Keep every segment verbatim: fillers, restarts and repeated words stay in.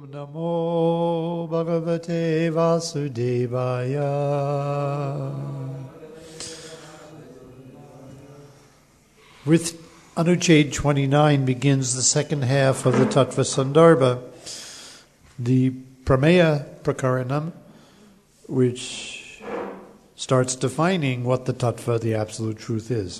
Namo Bhagavate Vasudevaya. With Anucheda twenty-nine begins the second half of the Tattva Sandarbha, the Prameya Prakaranam, which starts defining what the Tattva, the Absolute Truth, is.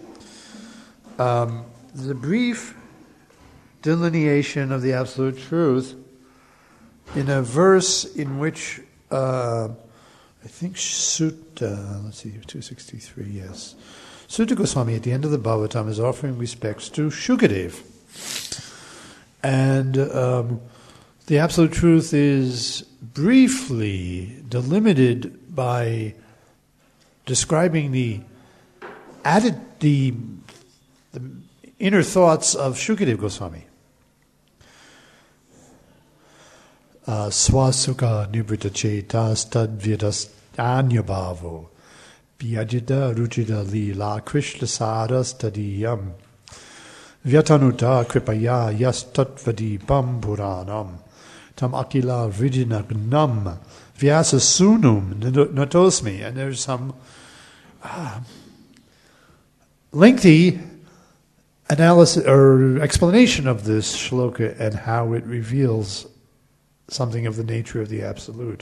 Um, the brief delineation of the Absolute Truth in a verse in which uh, I think Sutta, let's see, two sixty-three, yes. Sutta Goswami at the end of the Bhagavatam is offering respects to Shukadev. And um, the Absolute Truth is briefly delimited by describing the added, the, the inner thoughts of Shukadev Goswami. Uh, Swasuka nibrita chetas tadvidas anyabhavo Vyajita ruchita lila krishna saras tadiyam Vyatanuta kripaya yas tatvadipam puranam Tam akila vrijinagnam Vyasa sunum natosmi. And there's some uh, lengthy analysis or explanation of this shloka and how it reveals something of the nature of the Absolute.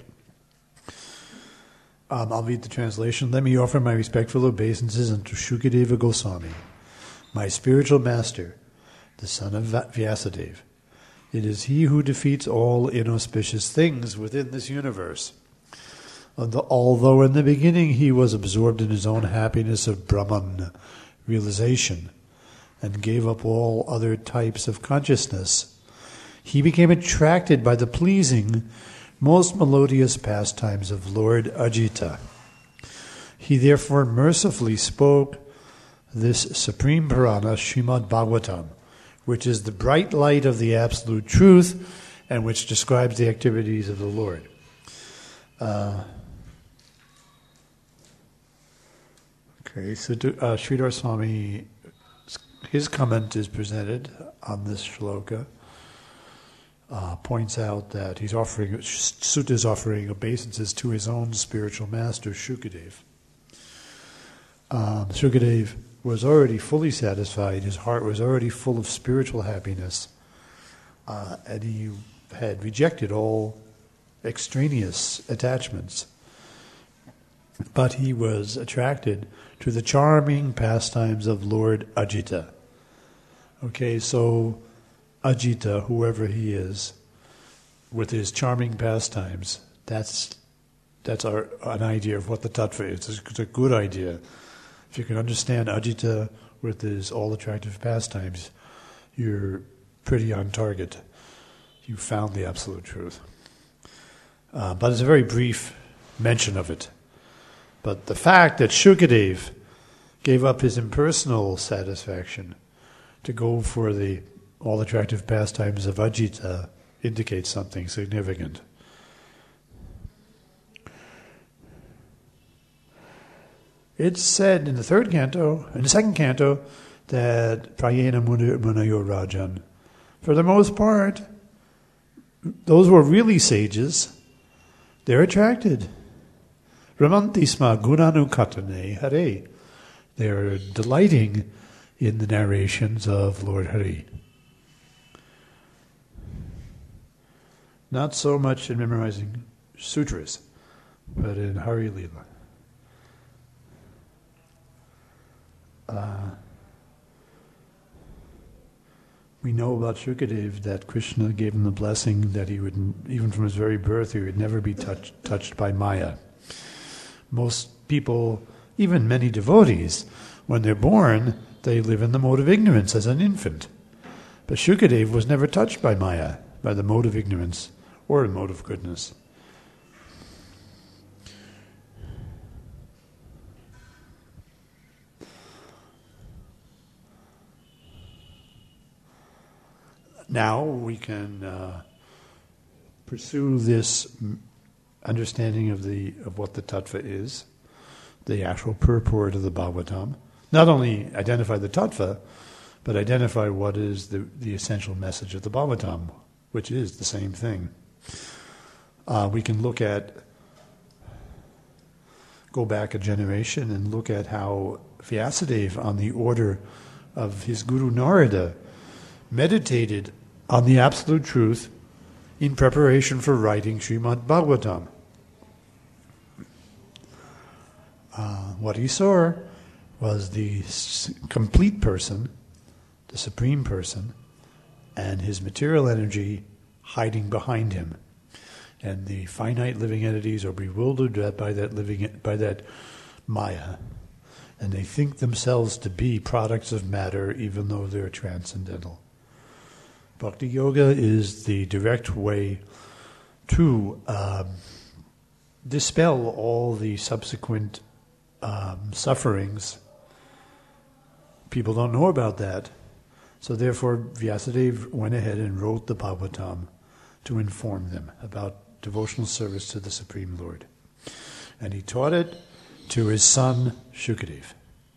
Um, I'll read the translation. Let me offer my respectful obeisances unto Shukadeva Goswami, my spiritual master, the son of Vyasadeva. It is he who defeats all inauspicious things within this universe. Although in the beginning he was absorbed in his own happiness of Brahman realization and gave up all other types of consciousness, he became attracted by the pleasing, most melodious pastimes of Lord Ajita. He therefore mercifully spoke this supreme Purana, Srimad Bhagavatam, which is the bright light of the Absolute Truth and which describes the activities of the Lord. Uh, okay, so uh, Sridhar Swami, his comment is presented on this shloka. Uh, points out that he's offering, Sutta is offering obeisances to his own spiritual master, Shukadev. Um, Shukadev was already fully satisfied, his heart was already full of spiritual happiness, uh, and he had rejected all extraneous attachments. But he was attracted to the charming pastimes of Lord Ajita. Okay, so Ajita, whoever he is, with his charming pastimes, that's that's our an idea of what the tattva is. It's a, it's a good idea. If you can understand Ajita with his all-attractive pastimes, you're pretty on target. You found the Absolute Truth. Uh, but it's a very brief mention of it. But the fact that Shukadev gave up his impersonal satisfaction to go for the all attractive pastimes of Ajita indicates something significant. It's said in the third canto, in the second canto, that Prayena Munayo Rajan, for the most part, those who are really sages, they're attracted. Ramantisma gunanu katane hare. They're delighting in the narrations of Lord Hari. Not so much in memorizing sutras, but in Hari Leela. Uh, we know about Shukadev that Krishna gave him the blessing that he would, even from his very birth, he would never be touch, touched by Maya. Most people, even many devotees, when they're born, they live in the mode of ignorance as an infant. But Shukadev was never touched by Maya, by the mode of ignorance or the mode of goodness. Now we can uh, pursue this understanding of the of what the tattva is, the actual purport of the Bhagavatam. Not only identify the tattva, but identify what is the, the essential message of the Bhagavatam, which is the same thing. Uh, we can look at, go back a generation and look at how Vyasadeva, on the order of his Guru Narada, meditated on the absolute truth in preparation for writing Srimad Bhagavatam. Uh, what he saw was the s- complete person, the supreme person, and his material energy hiding behind him. And the finite living entities are bewildered by that living by that Maya, and they think themselves to be products of matter, even though they're transcendental. Bhakti Yoga is the direct way to um, dispel all the subsequent um, sufferings. People don't know about that. So therefore, Vyasadeva went ahead and wrote the Bhagavatam to inform them about devotional service to the Supreme Lord. And he taught it to his son, Shukadeva.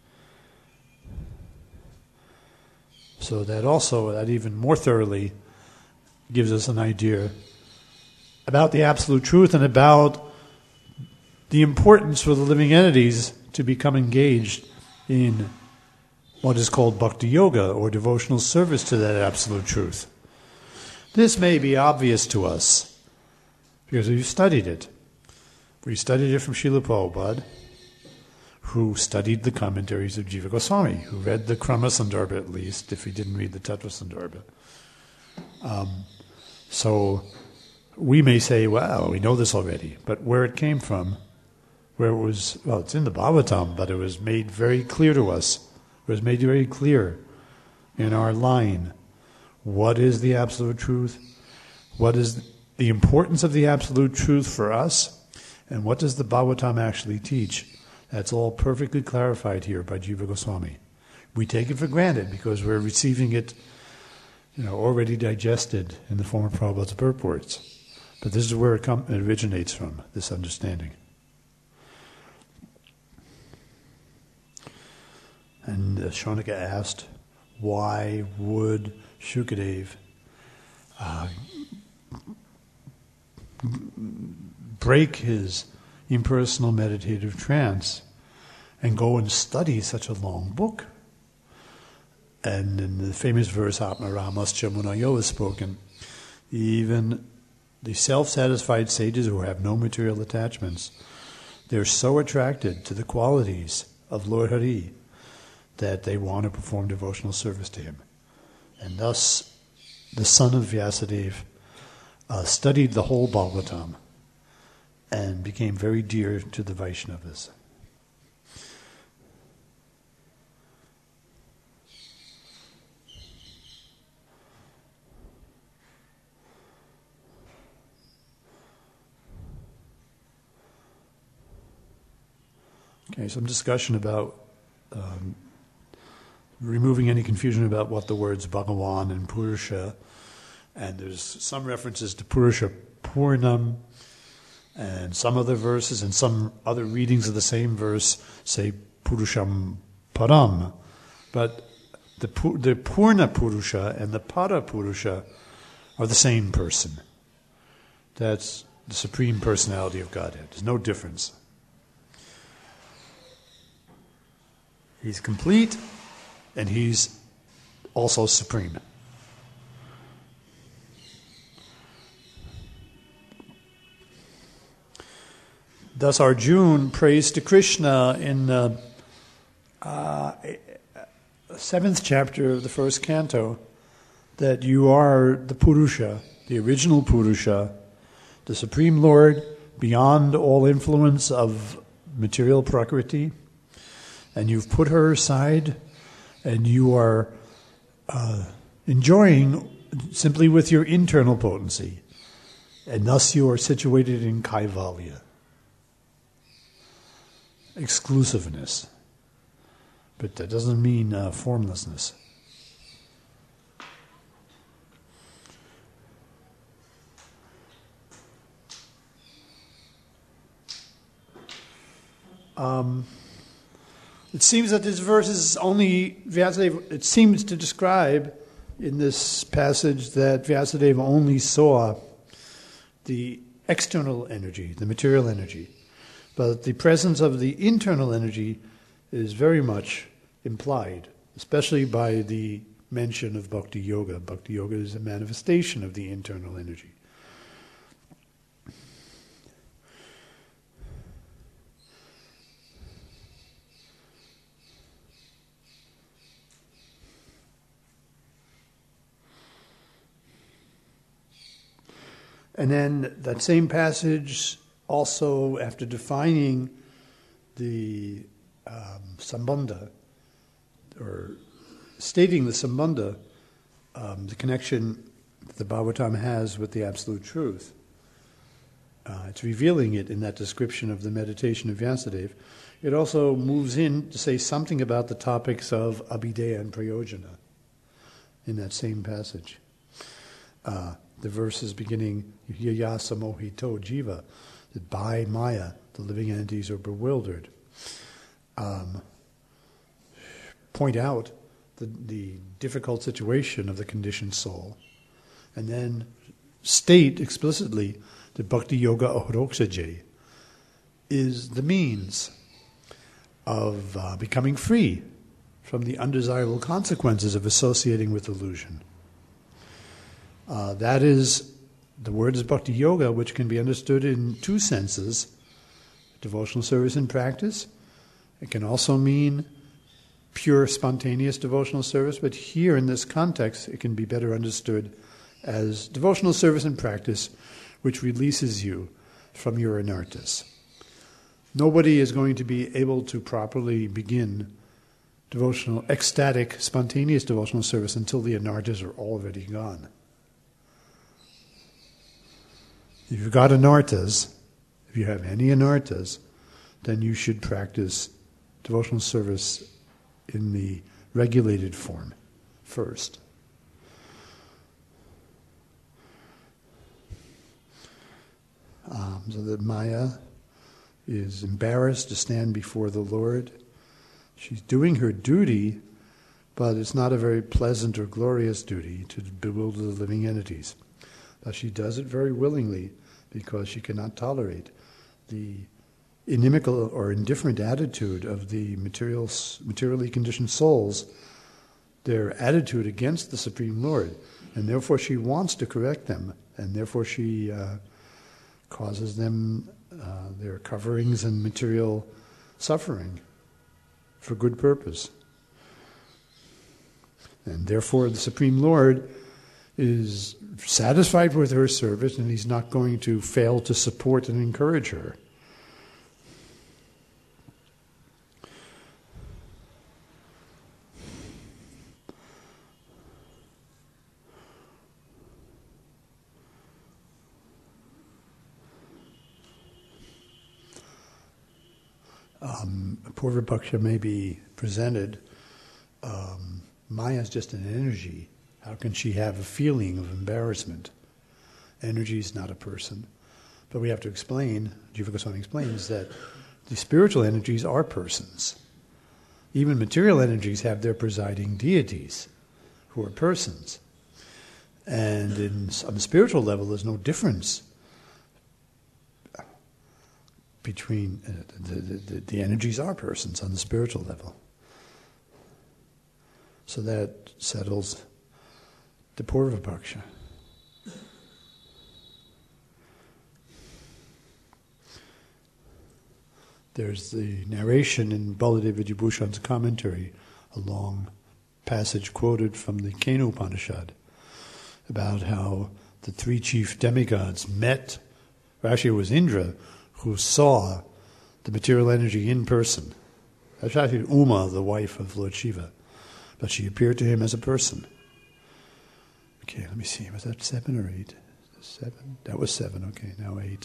So that also, that even more thoroughly gives us an idea about the absolute truth and about the importance for the living entities to become engaged in what is called bhakti yoga, or devotional service to that absolute truth. This may be obvious to us because we've studied it. We studied it from Srila Prabhupada, who studied the commentaries of Jiva Goswami, who read the Krama Sandarbha at least, if he didn't read the Tattva Sandarbha. Um, so we may say, well, we know this already, but where it came from, where it was, well, it's in the Bhagavatam, but it was made very clear to us. It was made very clear in our line. What is the absolute truth? What is the importance of the absolute truth for us? And what does the Bhagavatam actually teach? That's all perfectly clarified here by Jiva Goswami. We take it for granted because we're receiving it, you know, already digested in the form of Prabhupada's purports. But this is where it, com- it originates from, this understanding. And uh, Shaunaka asked, why would Shukadeva uh, break his impersonal meditative trance and go and study such a long book? And in the famous verse, Atma Ramascha Munayo is spoken, even the self-satisfied sages who have no material attachments, they're so attracted to the qualities of Lord Hari that they want to perform devotional service to him. And thus, the son of Vyasadeva uh, studied the whole Bhagavatam and became very dear to the Vaishnavas. Okay, some discussion about um, removing any confusion about what the words Bhagavan and Purusha, and there's some references to Purusha Purnam, and some other verses and some other readings of the same verse say Purusham Param, but the the Purna Purusha and the Para Purusha are the same person. That's the Supreme Personality of Godhead. There's no difference. He's complete, and he's also supreme. Thus Arjuna prays to Krishna in the uh, seventh chapter of the first canto that you are the Purusha, the original Purusha, the Supreme Lord, beyond all influence of material prakriti, and you've put her aside, and you are uh, enjoying simply with your internal potency, and thus you are situated in Kaivalya, exclusiveness. But that doesn't mean uh, formlessness. Um, it seems that this verse is only, it seems to describe in this passage that Vyasadeva only saw the external energy, the material energy, but the presence of the internal energy is very much implied, especially by the mention of Bhakti Yoga. Bhakti Yoga is a manifestation of the internal energy. And then that same passage also, after defining the um, sambandha, or stating the sambandha, um, the connection that the Bhagavatam has with the Absolute Truth, uh, it's revealing it in that description of the meditation of Vyasadeva. It also moves in to say something about the topics of abhideya and prayojana in that same passage. Uh, the verses beginning, yaya samohito jiva, that by maya, the living entities are bewildered. Um, point out the, the difficult situation of the conditioned soul, and then state explicitly that Bhakti Yoga Ahuroksaje is the means of uh, becoming free from the undesirable consequences of associating with illusion. Uh, that is, the word is Bhakti Yoga, which can be understood in two senses: devotional service and practice. It can also mean pure, spontaneous devotional service, but here in this context, it can be better understood as devotional service and practice, which releases you from your anarthas. Nobody is going to be able to properly begin devotional, ecstatic, spontaneous devotional service until the anarthas are already gone. If you've got anarthas, if you have any anarthas, then you should practice devotional service in the regulated form first. Um, so that Maya is embarrassed to stand before the Lord. She's doing her duty, but it's not a very pleasant or glorious duty to bewilder the living entities. But she does it very willingly because she cannot tolerate the inimical or indifferent attitude of the material, materially conditioned souls, their attitude against the Supreme Lord. And therefore she wants to correct them, and therefore she uh, causes them uh, their coverings and material suffering for good purpose. And therefore the Supreme Lord is satisfied with her service, and he's not going to fail to support and encourage her. Um, Purvapaksha may be presented, um, Maya is just an energy. How can she have a feeling of embarrassment? Energy is not a person. But we have to explain, Jiva Goswami explains, that the spiritual energies are persons. Even material energies have their presiding deities, who are persons. And in, on the spiritual level, there's no difference between uh, the, the, the energies are persons on the spiritual level. So that settles the Purvapaksha. There's the narration in Baladeva Vijayabhushan's commentary, a long passage quoted from the Kena Upanishad, about how the three chief demigods met. Actually, it was Indra who saw the material energy in person. That's actually Uma, the wife of Lord Shiva, but she appeared to him as a person. Okay, let me see. Was that seven or eight? Seven? That was seven. Okay, now eight.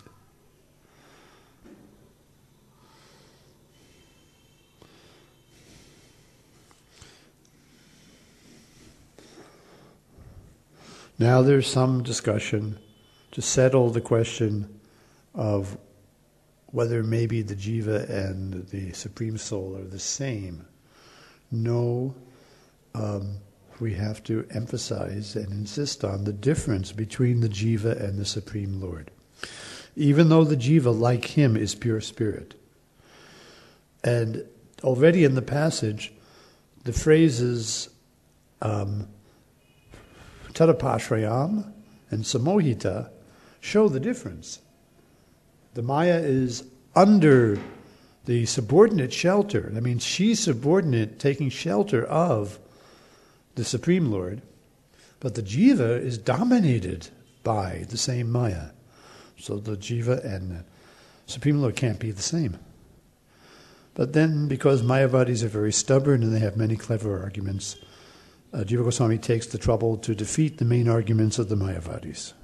Now there's some discussion to settle the question of whether maybe the jiva and the Supreme Soul are the same. No um, we have to emphasize and insist on the difference between the jiva and the Supreme Lord. Even though the jiva, like him, is pure spirit. And already in the passage, the phrases um, Tadapashrayam and Samohita show the difference. The Maya is under the subordinate shelter. That means she's subordinate, taking shelter of the Supreme Lord, but the jiva is dominated by the same Maya. So the jiva and the Supreme Lord can't be the same. But then, because Mayavadis are very stubborn and they have many clever arguments, uh, Jiva Goswami takes the trouble to defeat the main arguments of the Mayavadis.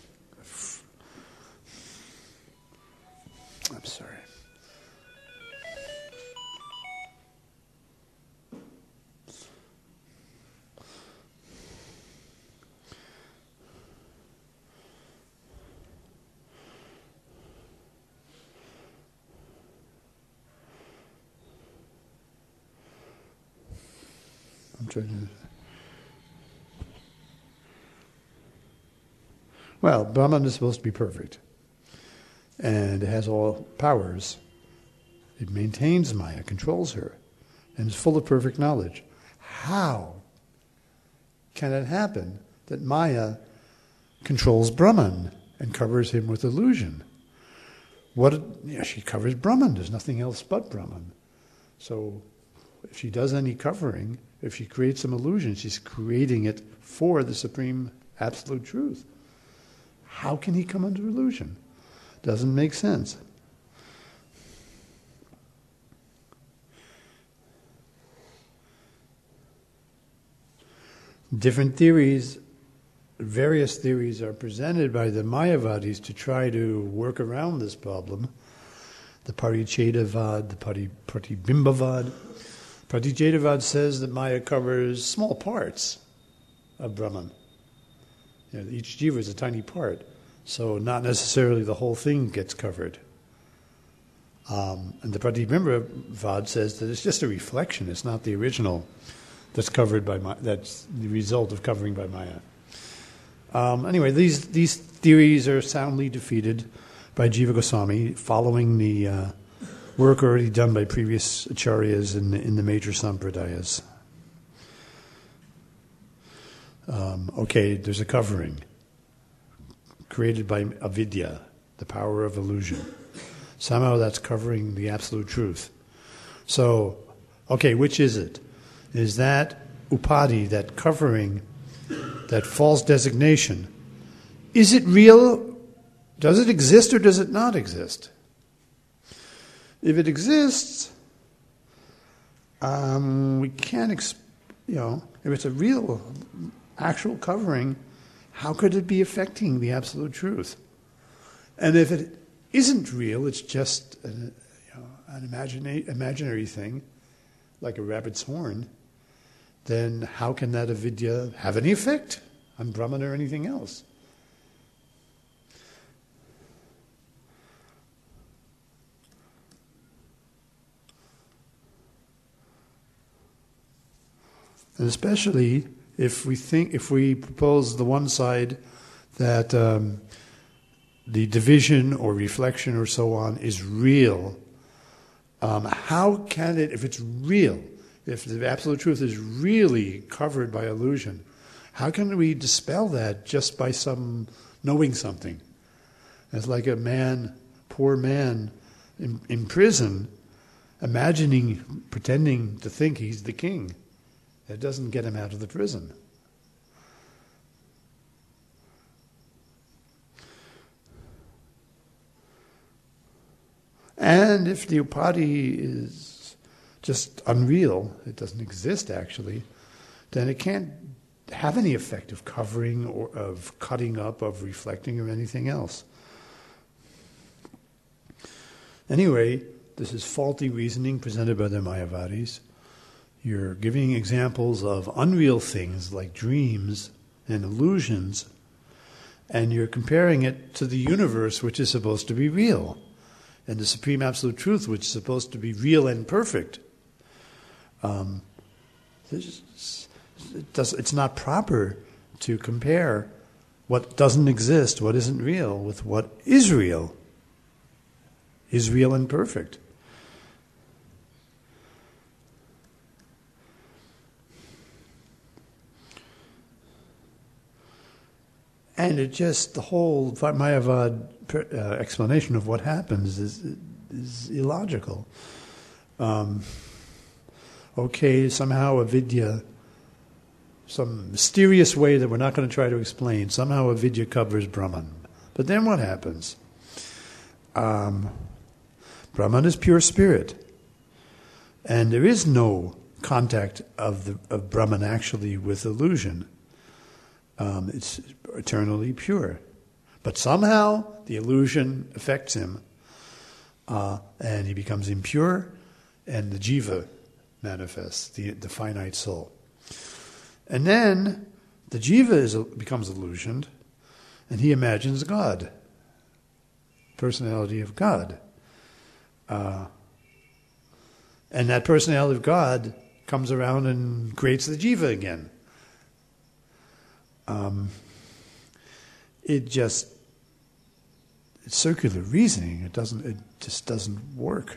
I'm sorry. I'm trying to... Well, Brahman is supposed to be perfect. And it has all powers. It maintains Maya, controls her, and is full of perfect knowledge. How can it happen that Maya controls Brahman and covers him with illusion? What? Yeah, she covers Brahman. There's nothing else but Brahman. So if she does any covering, if she creates some illusion, she's creating it for the supreme absolute truth. How can he come under illusion? Doesn't make sense. Different theories, various theories are presented by the Mayavadis to try to work around this problem. The Parichedavad, the Pari, Pratibimbavad. Pratijedavad says that Maya covers small parts of Brahman. You know, each jiva is a tiny part, so not necessarily the whole thing gets covered. Um, and the Pratibimbavad says that it's just a reflection; it's not the original that's covered by Maya. That's the result of covering by Maya. Um, anyway, these these theories are soundly defeated by Jiva Goswami, following the uh, work already done by previous acharyas in the, in the major sampradayas. Um, okay, there's a covering created by avidya, the power of illusion. Somehow that's covering the absolute truth. So, okay, which is it? Is that upadi, that covering, that false designation, is it real? Does it exist or does it not exist? If it exists, um, we can't, exp- you know, if it's a real, actual covering, how could it be affecting the absolute truth? And if it isn't real, it's just an, you know, an imagina- imaginary thing, like a rabbit's horn, then how can that avidya have any effect on Brahman or anything else? And especially if we think, if we propose the one side that um, the division or reflection or so on is real, um, how can it, if it's real, if the absolute truth is really covered by illusion, how can we dispel that just by some knowing something? It's like a man, poor man in, in prison, imagining, pretending to think he's the king. That doesn't get him out of the prison. And if the upadi is just unreal, it doesn't exist actually, then it can't have any effect of covering or of cutting up, of reflecting or anything else. Anyway, this is faulty reasoning presented by the Mayavadis. You're giving examples of unreal things like dreams and illusions, and you're comparing it to the universe, which is supposed to be real, and the Supreme Absolute Truth, which is supposed to be real and perfect. Um, there's, it does, it's not proper to compare what doesn't exist, what isn't real, with what is real, is real and perfect. And it just, the whole Mayavad uh, explanation of what happens is, is illogical. Um, okay, somehow avidya, some mysterious way that we're not going to try to explain, somehow avidya covers Brahman. But then what happens? Um, Brahman is pure spirit. And there is no contact of, the, of Brahman actually with illusion. Um, it's eternally pure. But somehow the illusion affects him, uh, and he becomes impure, and the jiva manifests, the, the finite soul. And then the jiva is, becomes illusioned, and he imagines God, personality of God. Uh, and that personality of God comes around and creates the jiva again. Um, it just, it's circular reasoning. It doesn't, it just doesn't work.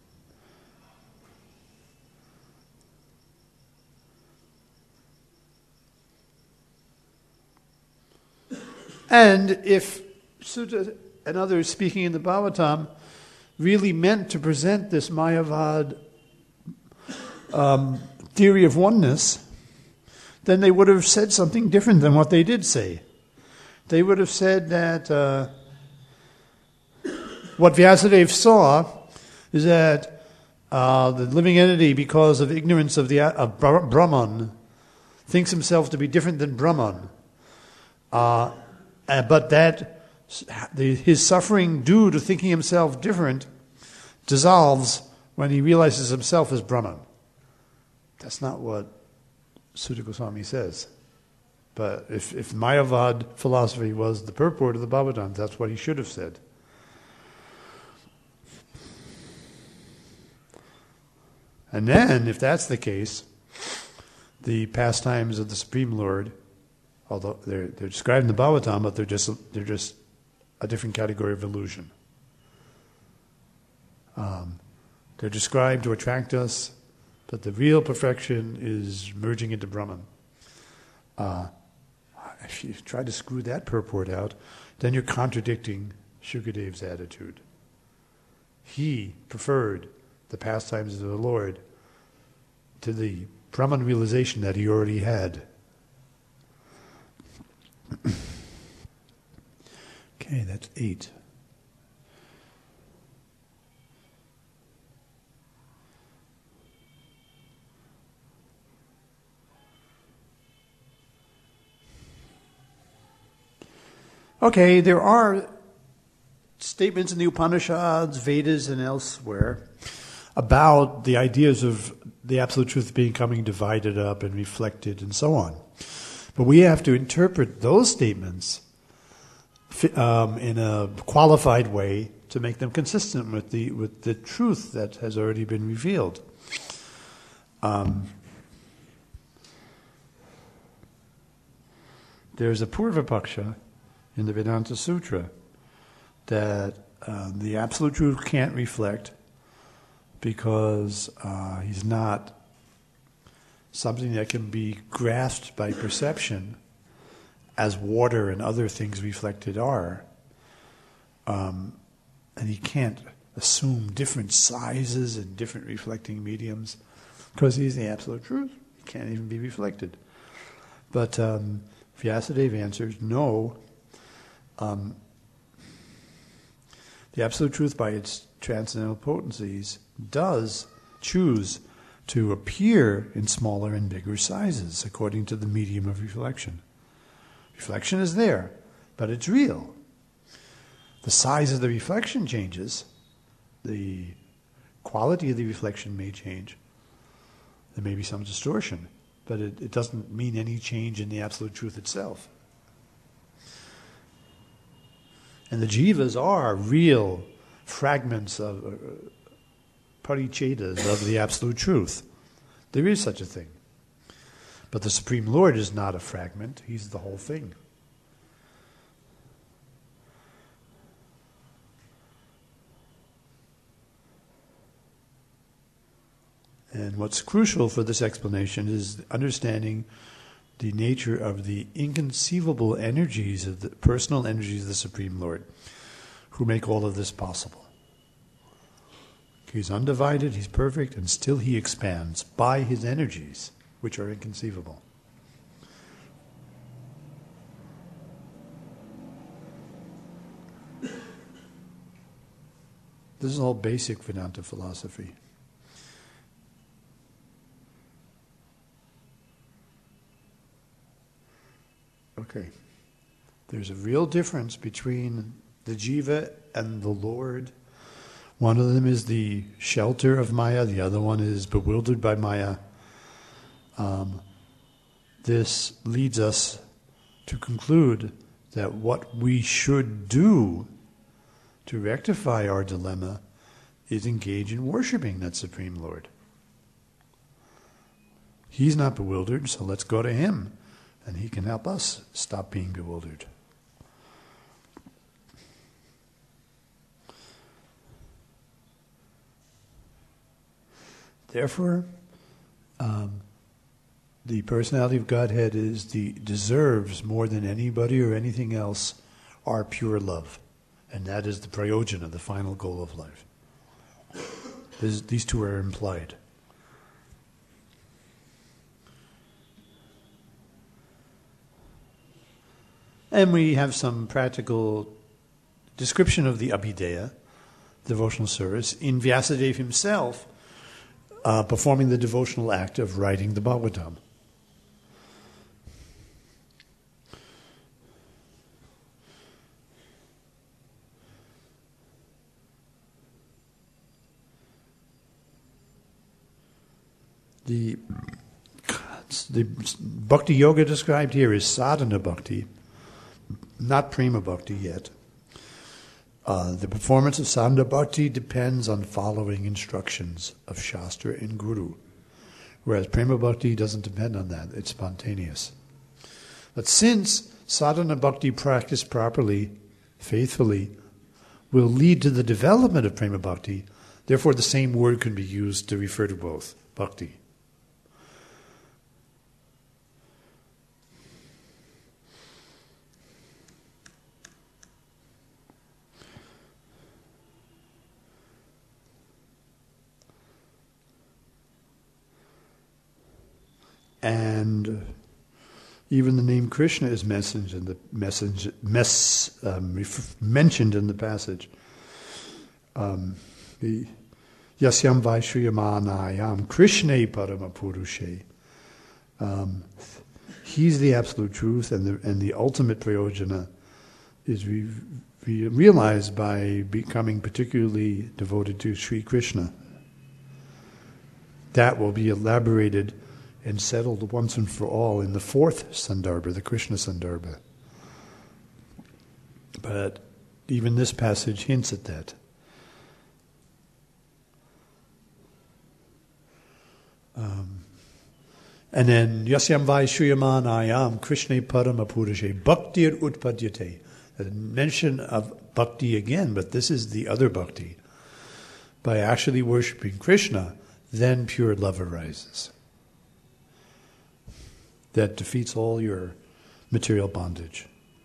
And if Sutta and others speaking in the Bhagavatam really meant to present this Mayavad um, theory of oneness, then they would have said something different than what they did say. They would have said that uh, what Vyasadeva saw is that uh, the living entity, because of ignorance of the of Brahman, thinks himself to be different than Brahman. Uh, uh, but that the, his suffering due to thinking himself different dissolves when he realizes himself as Brahman. That's not what Sutta Goswami says. But if, if Mayavad philosophy was the purport of the Bhagavatam, that's what he should have said. And then, if that's the case, the pastimes of the Supreme Lord, although they're, they're described in the Bhagavatam, but they're just, they're just a different category of illusion. Um, they're described to attract us, but the real perfection is merging into Brahman. Uh, if you try to screw that purport out, then you're contradicting Shukadev's attitude. He preferred the pastimes of the Lord to the Brahman realization that he already had. Okay, that's eight. Okay, there are statements in the Upanishads, Vedas, and elsewhere about the ideas of the Absolute Truth being coming divided up and reflected and so on. But we have to interpret those statements um, in a qualified way to make them consistent with the with the truth that has already been revealed. Um, there's a Purva Paksha in the Vedanta Sutra that uh, the Absolute Truth can't reflect because uh, he's not something that can be grasped by perception as water and other things reflected are. Um, and he can't assume different sizes and different reflecting mediums because he's the Absolute Truth. He can't even be reflected. But um, Vyasadeva answers, no. Um, the Absolute Truth, by its transcendental potencies, does choose to appear in smaller and bigger sizes according to the medium of reflection. Reflection is there, but it's real. The size of the reflection changes. The quality of the reflection may change. There may be some distortion, but it, it doesn't mean any change in the Absolute Truth itself. And the jivas are real fragments of uh, parichedas of the Absolute Truth. There is such a thing. But the Supreme Lord is not a fragment, he's the whole thing. And what's crucial for this explanation is understanding the nature of the inconceivable energies of the personal energies of the Supreme Lord, who make all of this possible. He's undivided, he's perfect, and still he expands by his energies, which are inconceivable. This is all basic Vedanta philosophy. Okay. There's a real difference between the jiva and the Lord. One of them is the shelter of Maya, the other one is bewildered by Maya. Um, this leads us to conclude that what we should do to rectify our dilemma is engage in worshiping that Supreme Lord. He's not bewildered, so let's go to him, and he can help us stop being bewildered. Therefore, um, the personality of Godhead is the deserves more than anybody or anything else our pure love, and that is the prayojana, the final goal of life. This, these two are implied. And we have some practical description of the Abhideya, devotional service, in Vyasadeva himself, uh, performing the devotional act of writing the Bhagavatam. The, the Bhakti Yoga described here is sadhana bhakti, not prema bhakti yet. Uh, the performance of sadhana bhakti depends on following instructions of Shastra and Guru, whereas prema bhakti doesn't depend on that, it's spontaneous. But since sadhana bhakti practiced properly, faithfully, will lead to the development of prema bhakti, therefore the same word can be used to refer to both, bhakti. And even the name Krishna is mentioned in the message, mess, um, ref, mentioned in the passage. Um, the Yasyam Vaishyamanayam Krishne Paramapurushe. Um, he's the absolute truth, and the and the ultimate prayojana is re, re, realized by becoming particularly devoted to Sri Krishna. That will be elaborated and settled once and for all in the fourth Sandarbha, the Krishna Sandarbha. But even this passage hints at that. Um, and then, Yasyam Vaishyamanayam Krishna Paramapurushe Bhaktir Utpadyate. A mention of bhakti again, but this is the other bhakti. By actually worshipping Krishna, then pure love arises. That defeats all your material bondage.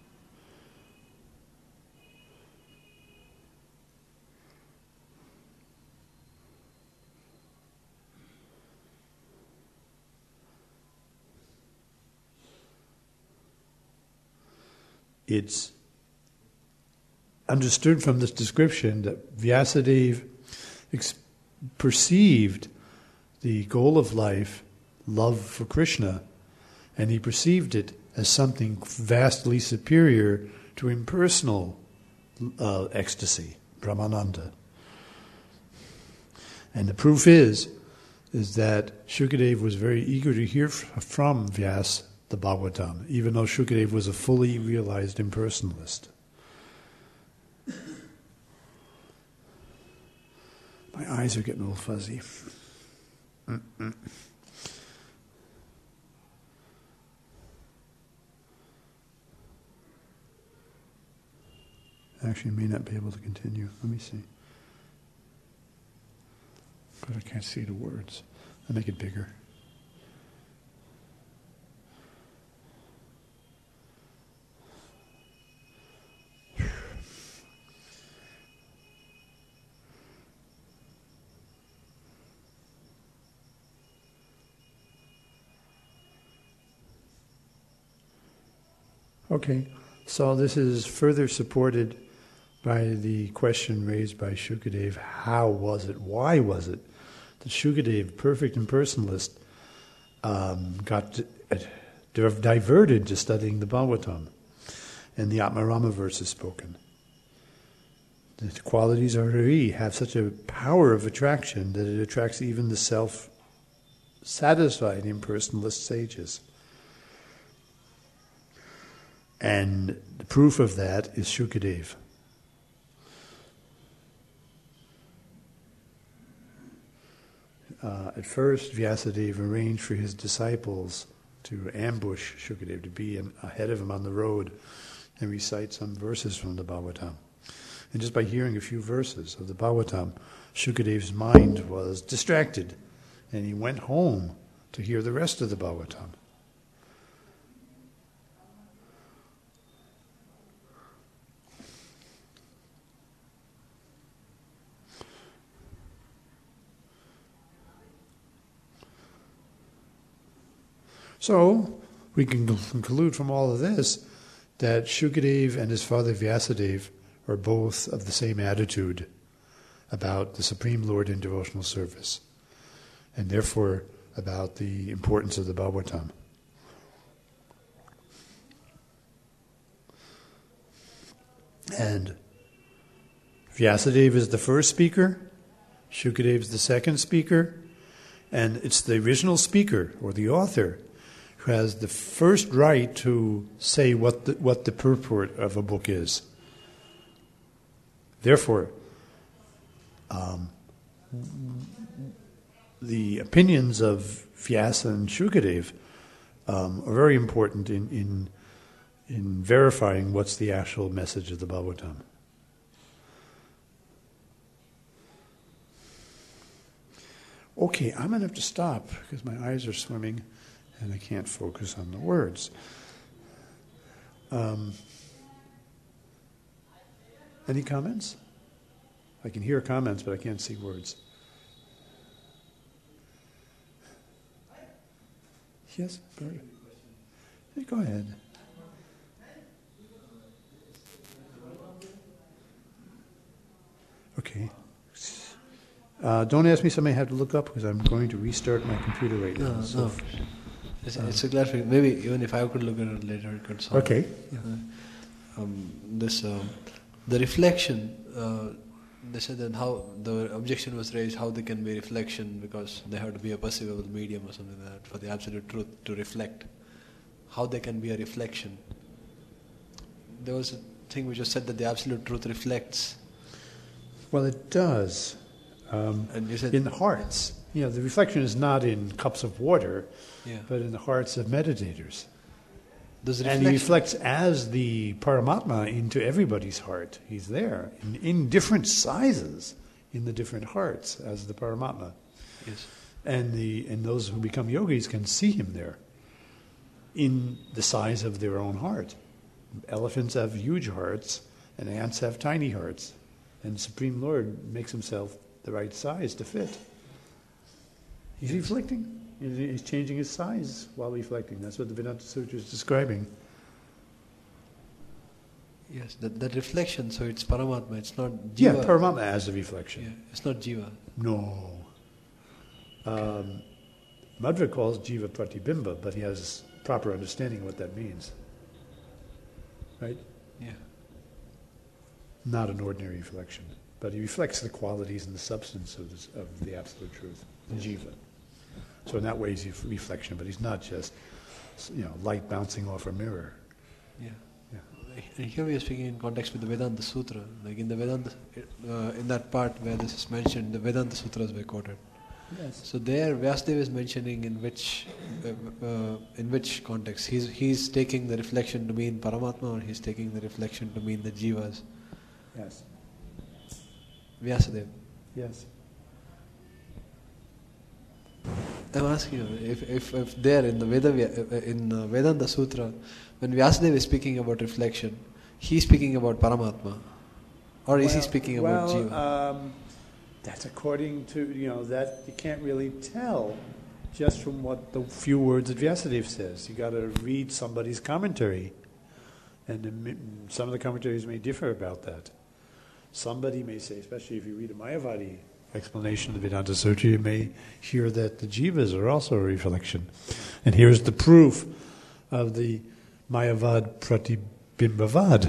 It's understood from this description that Vyasadeva ex- perceived the goal of life, love for Krishna, and he perceived it as something vastly superior to impersonal uh, ecstasy, Brahmananda. And the proof is, is that Shukadeva was very eager to hear f- from Vyas the Bhagavatam, even though Shukadeva was a fully realized impersonalist. My eyes are getting a little fuzzy. Mm-mm. Actually, I may not be able to continue. Let me see. But I can't see the words. I'll make it bigger. Okay, so this is further supported by the question raised by Shukadev, how was it, why was it that Shukadev, perfect impersonalist, um, got uh, diverted to studying the Bhagavatam, and the Atmarama verse is spoken. The qualities of Hari have such a power of attraction that it attracts even the self-satisfied impersonalist sages. And the proof of that is Shukadev. Uh, at first, Vyasadeva arranged for his disciples to ambush Shukadev, to be in, ahead of him on the road and recite some verses from the Bhagavatam. And just by hearing a few verses of the Bhagavatam, Shukadev's mind was distracted, and he went home to hear the rest of the Bhagavatam. So, we can conclude from all of this that Shukadev and his father Vyasadeva are both of the same attitude about the Supreme Lord in devotional service, and therefore about the importance of the Bhagavatam. And Vyasadeva is the first speaker, Shukadev is the second speaker, and it's the original speaker, or the author, who has the first right to say what the, what the purport of a book is. Therefore, um, the opinions of Vyasa and Shukadev um, are very important in, in, in verifying what's the actual message of the Bhagavatam. Okay, I'm going to have to stop because my eyes are swimming and I can't focus on the words. Um, any comments? I can hear comments, but I can't see words. Yes, Bert? Hey, go ahead. Okay. Uh, don't ask me something I have to look up because I'm going to restart my computer right now. No, so. no. It's, uh, it's a clarification. Maybe even if I could look at it later, it could solve. Okay. Yeah. Uh, um, this um, the reflection. Uh, they said that how the objection was raised, how there can be reflection because they have to be a perceivable medium or something like that for the absolute truth to reflect. How there can be a reflection. There was a thing which was said that the absolute truth reflects. Well, it does. Um, and you said in the hearts. You know, the reflection is not in cups of water, yeah. but in the hearts of meditators. And he reflects as the Paramatma into everybody's heart. He's there in, in different sizes in the different hearts as the Paramatma. Yes. And the and those who become yogis can see him there in the size of their own heart. Elephants have huge hearts and ants have tiny hearts. And the Supreme Lord makes himself the right size to fit. He's yes. reflecting. He's changing his size while reflecting. That's what the Vedanta Sutra is describing. Yes, that, that reflection, so it's Paramatma, it's not Jiva. Yeah, Paramatma as a reflection. Yeah, it's not Jiva. No. Um, Madhva calls Jiva Pratibimba, but he has proper understanding of what that means. Right? Yeah. Not an ordinary reflection, but he reflects the qualities and the substance of, this, of the Absolute Truth, the Jiva. So in that way he's a reflection, but he's not just, you know, light bouncing off a mirror. Yeah. Yeah. And here we are speaking in context with the Vedanta Sutra. Like in the Vedanta, uh, in that part where this is mentioned, the Vedanta Sutras were quoted. Yes. So there, Vyasadeva is mentioning in which, uh, uh, in which context he's he's taking the reflection to mean Paramatma, or he's taking the reflection to mean the Jivas. Yes. Vyasadeva. Yes. I'm asking you, if, if, if there in the Veda, in uh, Vedanta Sutra, when Vyasadeva is speaking about reflection, he's speaking about Paramatma, or is well, he speaking well, about Jiva? Um, that's according to, you know, that you can't really tell just from what the few words that Vyasadeva says. You got to read somebody's commentary, and the, some of the commentaries may differ about that. Somebody may say, especially if you read a Mayavadi explanation of the Vedanta Sutra, you may hear that the jivas are also a reflection. And here's the proof of the Mayavad Pratibimbavad.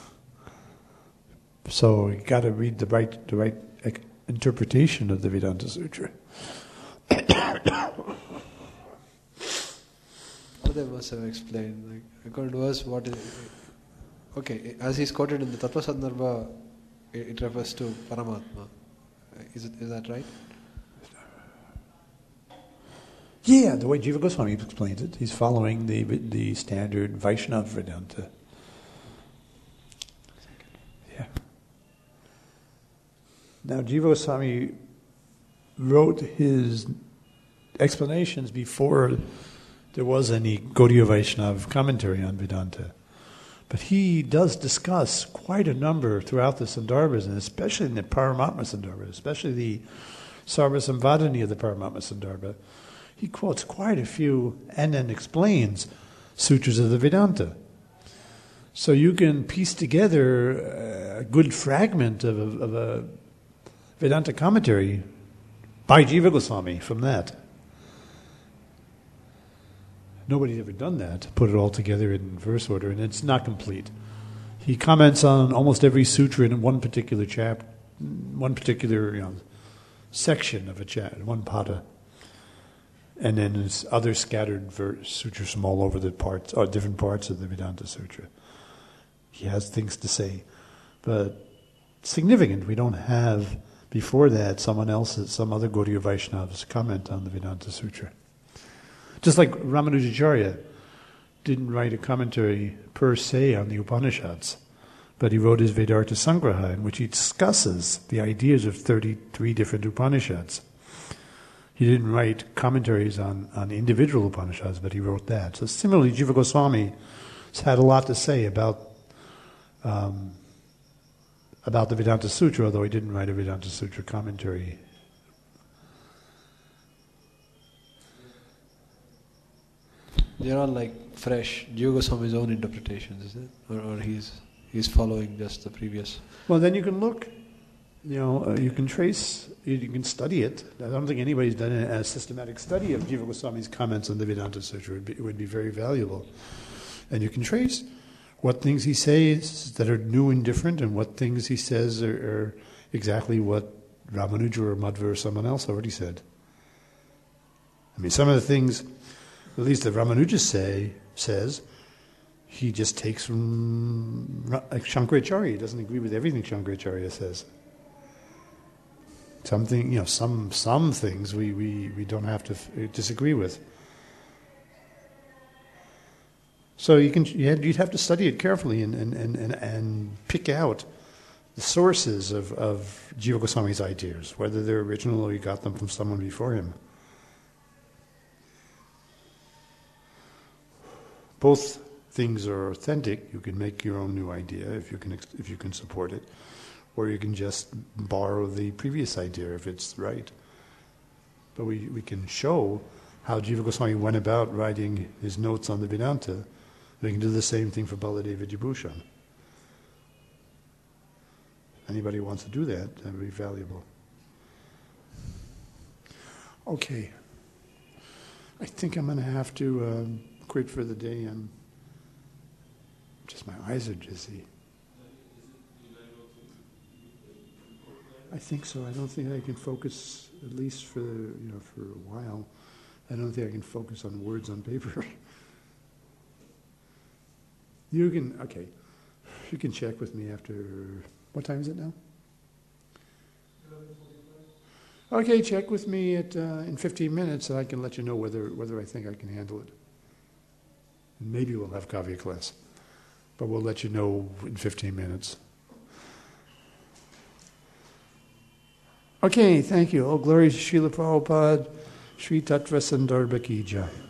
So you got to read the right, the right interpretation of the Vedanta Sutra. They must have explained, like, according to us, what is... Okay, as he's quoted in the Tattva Sandarbha, it refers to Paramatma. Is it, is that right? Yeah, the way Jiva Goswami explains it, he's following the the standard Vaishnava Vedanta. Yeah. Now, Jiva Goswami wrote his explanations before there was any Gaudiya Vaishnava commentary on Vedanta. But he does discuss quite a number throughout the Sandarbhas, and especially in the Paramatma Sandarbha, especially the Sarva Samvadani of the Paramatma Sandarbha. He quotes quite a few and then explains sutras of the Vedanta. So you can piece together a good fragment of a, of a Vedanta commentary by Jiva Goswami from that. Nobody's ever done that, to put it all together in verse order, and it's not complete. He comments on almost every sutra in one particular chap, one particular you know, section of a chapter, one pada, and then there's other scattered verse, sutras from all over the parts, or different parts of the Vedanta Sutra. He has things to say, but significant. We don't have before that someone else's, some other Gaudiya Vaishnavas comment on the Vedanta Sutra. Just like Ramanujacharya didn't write a commentary per se on the Upanishads, but he wrote his Vedartha Sangraha, in which he discusses the ideas of thirty-three different Upanishads. He didn't write commentaries on, on individual Upanishads, but he wrote that. So similarly, Jiva Goswami has had a lot to say about um, about the Vedanta Sutra, although he didn't write a Vedanta Sutra commentary. They're all like fresh, Jiva Goswami's own interpretations, is it? Or, or he's he's following just the previous... Well, then you can look, you know, uh, you can trace, you, you can study it. I don't think anybody's done a, a systematic study of Jiva Goswami's comments on the Vedanta Sutra. It would be, it would be very valuable. And you can trace what things he says that are new and different, and what things he says are, are exactly what Ramanuja or Madhva or someone else already said. I mean, some of the things... at least that Ramanuja say, says, he just takes from like Shankaracharya. He doesn't agree with everything Shankaracharya says. Something, you know, some some things we, we, we don't have to f- disagree with. So you can you'd have to study it carefully and and, and, and, and pick out the sources of, of Jiva Goswami's ideas, whether they're original or you got them from someone before him. Both things are authentic. You can make your own new idea if you can if you can support it, or you can just borrow the previous idea if it's right. But we, we can show how Jiva Goswami went about writing his notes on the Vedanta. We can do the same thing for Baladeva Vijayabhushan. Anybody who wants to do that, that would be valuable. Okay. I think I'm going to have to... Um, quit for the day, and just my eyes are dizzy. I think so. I don't think I can focus, at least for you know for a while. I don't think I can focus on words on paper. You can okay. You can check with me after. What time is it now? Okay, check with me at uh, in fifteen minutes, and I can let you know whether whether I think I can handle it. Maybe we'll have kavya class, but we'll let you know in fifteen minutes. Okay, thank you. Oh, glory to Srila Prabhupada, Sri Tattva Sandarbha Ki Jai.